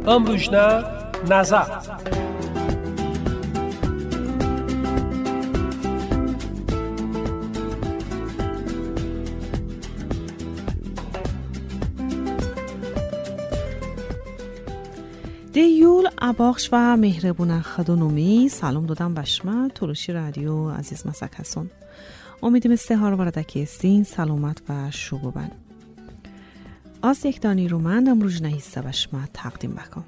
امروزنا نظر. دیول اباخش و مهربون خدونومی سلام دادم بشما تروشی رادیو عزیز مسکسون امیدیم استهار وردکی استین سلامت و شوبوبن از یک دانی رو من امروز نهیسته بشما تقدیم بکن.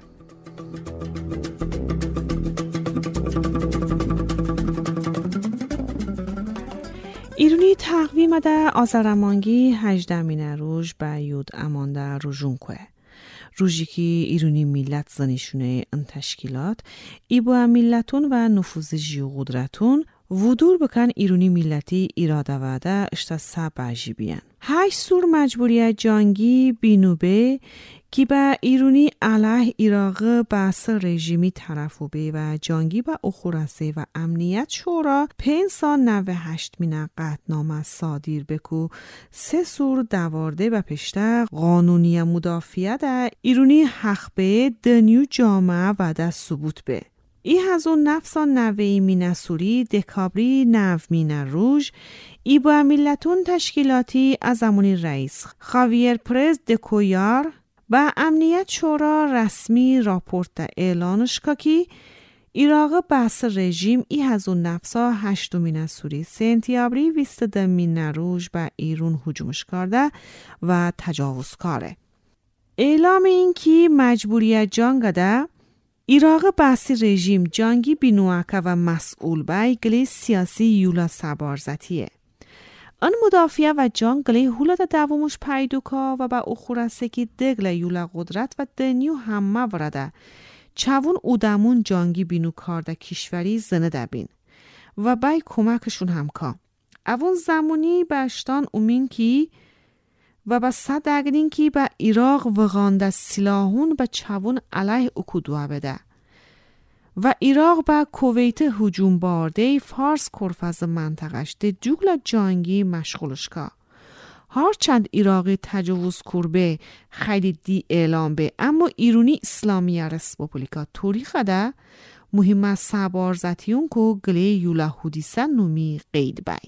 ایرونی تقویم ده آزرمانگی 18 مینه روز به یود امانده روژون که روژی که ایرونی ملت زنیشونه ان تشکیلات ای با ملتون و نفوذ جیو قدرتون ودور بکن ایرونی ملتی ایراده وده اشتا سب عجیبین. 8 سور مجبوریت جنگی بینوبه که به ایرونی علیه عراق بحث رژیمی طرفوبه و جنگی به اخورسه و امنیت شورا 598 مینه قطعنامه صادر بکو 3 سور دوارده و پشته قانونی مدافعیت ایرونی حق به دنیو جامعه و ده ثبوت به. ای هزون نفسان نوی مینه سوری دکابری نو مینه روژ ای با ملتون تشکیلاتی از امونی رئیس خاویر پرز دکویار و امنیت شورا رسمی راپورت اعلانش که عراق بحث رژیم ای هزون نفسا 8 مینه سوری سنتیابری 22 مینه روژ به ایرون هجومش کرده و تجاوز کاره. اعلام این که مجبوریت جنگ ده عراق بحثی رژیم جنگی بینوعکه و مسئول به گلی سیاسی یولا سبارزتیه. آن مدافعه و جنگ گلی هولت دوامش پیدوکا و با اخورسه که دگل یولا قدرت و دنیو همه ورده چوون اودمون جنگی بینو کارده کشوری زنه دبین و بای کمکشون همکا. اون زمانی باشتان اومین کی و با صد اگرین کی با عراق وغانده سلاحون با چوون علیه اکودوه بده و عراق با کویت هجوم بارده فارس کرفز منطقش ده جوگل جنگی مشغولش که هرچند عراقی تجاوز کربه خیلی دی اعلام به اما ایرونی اسلامی رسپوبلیکا توریخه ده مهم سبارزتیون که گلی یولا حدیثه نومی قید بای.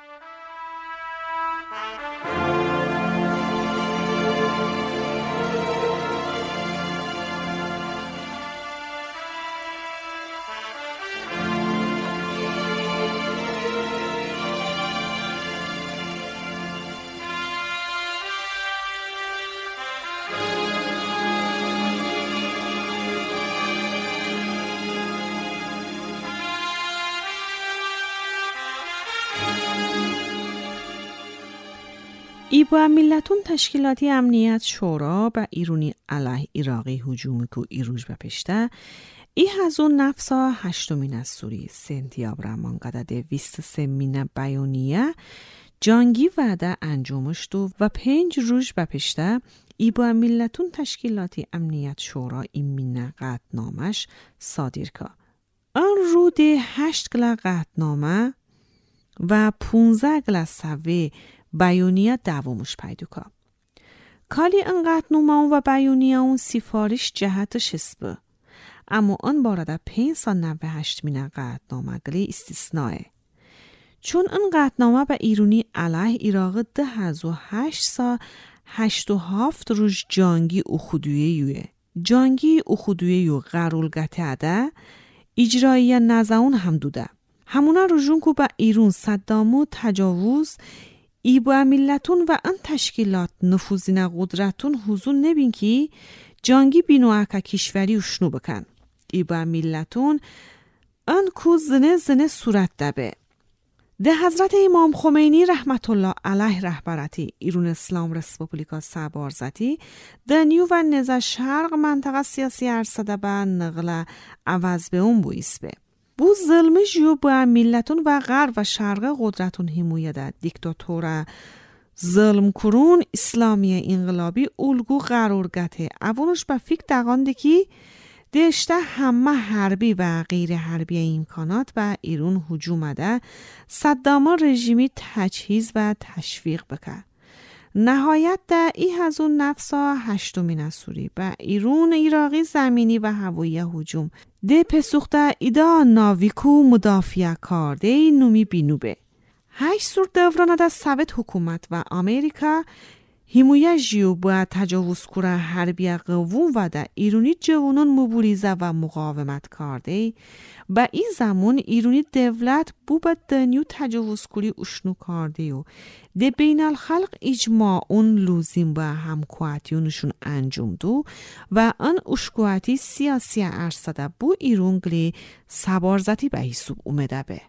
ای با ملتون تشکیلاتی امنیت شورا به ایرونی علیه عراقی هجومی که ایروژ بپشته ای هزون نفسا 8 مینه سوری سنتیاب رمان قدده 23 مینه بیانیه جنگی وعده انجامش دو و 5 روز بپشته ای با ملتون تشکیلاتی امنیت شورا این مینه قطعنامش صادر که آن رو ده 8 گله قطعنامه و 15 گله سوه بیانیه دوامش پیدوکا. کالی انقدر نومون و بیانیه اون سفارش جهتش اسبه. اما آن بارده 598 مینه قطعنامه گلی استثنائه. چون این قطعنامه به ایرونی علیه عراق 2008 سا 87 روز جنگی اخودویه یوه. جنگی اخودویه یو قرولگته اده اجرایی نزاون هم دوده. همونه روژون که به ایرون صدامو تجاوز ای با ملتون و ان تشکیلات نفوذین قدرتون حضور نبین که جنگی بینوعکه کشوری و شنو بکن. ای با ملتون ان کو زنه صورت دبه. ده حضرت امام خمینی رحمت الله علیه رهبرتی ایرون اسلام رسپوبلیکا سبارزتی دنیو و نزا شرق منطقه سیاسی ارسده به نقل عوض به اون بویس به. بو ظلم جو با ملتون و غرب و شرق قدرتون حمایت ده دیکتاتور ظلم کرون اسلامی انقلابی الگو قرار گته اونش با فکر دقانده که دشته همه حربی و غیر حربی امکانات و ایران هجوم ده صدام رژیمی تجهیز و تشویق بکن. نهایت در هزون نفسا هشتمین اسوری و ایرون ایراقی زمینی و هوایی هجوم ده پسوخته ایدا ناویکو مدافع کارده نومی بینوبه. 8 سور دورانه در سویت حکومت و امریکا همویه جیو با تجاوز کره حربی قوون و در ایرونی جوانون مبارزه و مقاومت کرده و این زمان ایرونی دولت بو با دنیو تجاوز کری اشنو کرده و ده بین الخلق اجماع اون لوزیم با همکواتیونشون انجام دو و ان اشکواتی سیاسی ارسده بو ایرون گلی سبارزتی به حساب اومده به.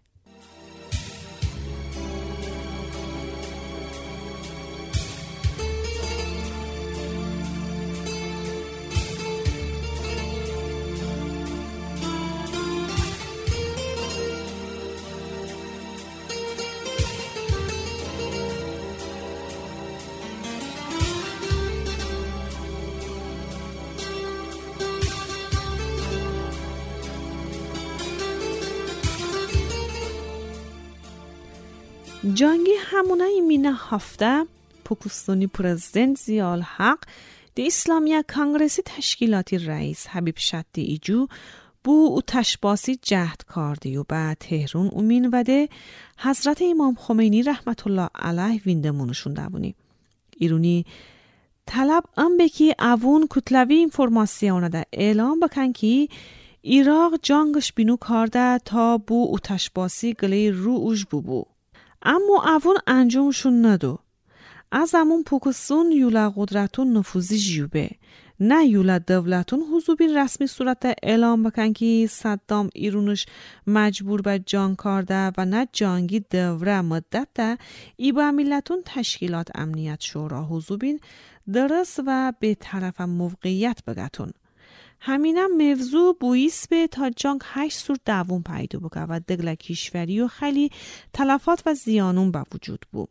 جنگی همونه ایمینه هفته پاکستانی پرزیدنت ضیاء الحق دی اسلامیه کانگرسی تشکیلاتی رئیس حبیب شتی ایجو بو او تشباسی جهد کردی و به تهران امین و ده حضرت امام خمینی رحمت الله علیه ویندمونشون دبونی. ایرونی طلب ام بکی اوون کتلوی اینفورماسیونه ده اعلام بکن که ایراق جنگش بینو کرده تا بو او تشباسی گلی رو اوش بو. اما اوون انجامشون ندو. از همون پاکستان یولا قدرتون نفوذی جیوبه. نه یولا دولتون حضوبی رسمی صورت اعلام بکن که صدام ایرونش مجبور به جنگ کرده و نه جنگی دوره مدت ده ای با ملتون تشکیلات امنیت شورا حضوبین درست و به طرف موقعیت بگتون. همینم موضوع بویس به تا جنگ 8 سور دوم پیدا بکه و دگل کشوری و خیلی تلفات و زیانون به وجود بود.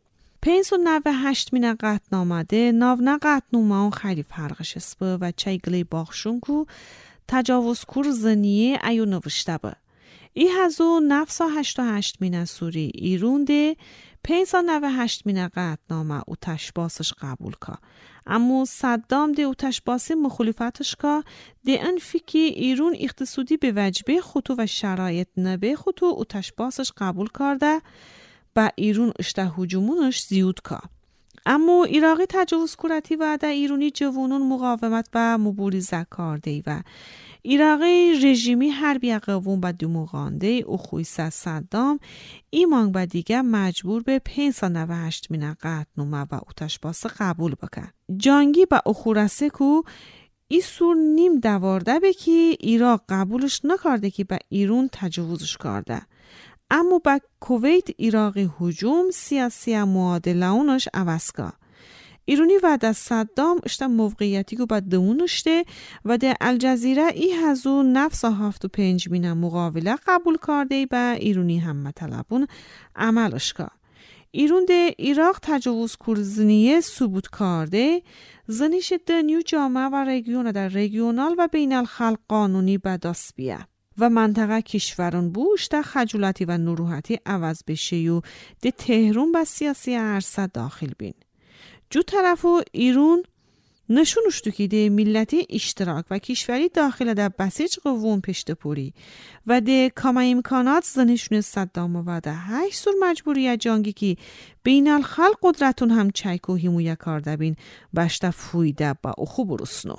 598 مینه قطن آمده ناونه قطنومه خیلی فرقش اسبه و چای گلی باخشون که تجاوز کور زنیه ایو نوشته با. ای هزو نفسا 88 مینه سوری ایرون ده 598 مینه قطنامه او تشباسش قبول که. اما صدام ده او تشباسی مخالفتش که ده انفیکی ایرون اقتصادی به وجبه خطو و شرایط نبه خطو او تشباسش قبول کرده با ایرون اشته هجومونش زیود که. اما ایراقی تجاوز کورتی و در ایرونی جوانون مقاومت و مبارزه کرده و ایراقی رژیمی حربی قوون با دموغانده او خویسه صدام ایمان با دیگه مجبور به 598 مینه قطنامه و او تشباس قبول بکن. جنگی با او خورسه که ای سور نیم دوارده به که ایراق قبولش نکرده که با ایرون تجاوزش کرده. اما با کویت ایراقی هجوم سیاسی معادله اونش عوض که. ایرونی و در صدام اشته موقعیتی که با دونشته و در الجزیره ای هزو نفس 75 مینه مقابله قبول کرده با ایرونی هم مطلبون عملش که. ایرون ده ایراق تجاوز کرزنیه ثبوت کرده زنیش دنیو جامعه و رژیون در رژیونال و بین الخلق قانونی به دست بیه. و منطقه کشوران بوش در خجالتی و نروحتی عوض بشه و ده تهران با سیاسی عرصه داخل بین. جو طرفو ایرون نشونش تو که ده ملتی اشتراک و کشوری داخل در بسیج قوون پشت پوری و ده کما امکانات زنشون صدام و ده 8 سور مجبوری جنگی که بین الخلق قدرتون هم چایکو همویه کرده بین بشتا فویده با اخو برسنو.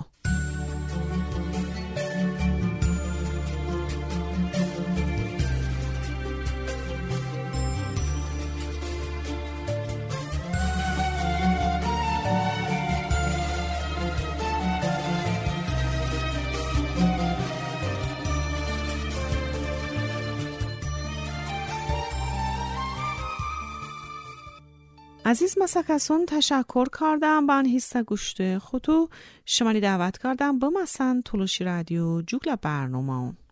عزیز مسکسون تشکر کردم با این حصه گوشت خودو شمالی دعوت کردم با مثلا تلوشی رادیو جوگل برنامه